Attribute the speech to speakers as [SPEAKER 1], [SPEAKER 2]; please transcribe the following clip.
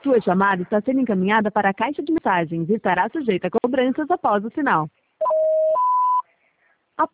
[SPEAKER 1] Sua chamada está sendo encaminhada para a caixa de mensagens e estará sujeita a cobranças após o sinal.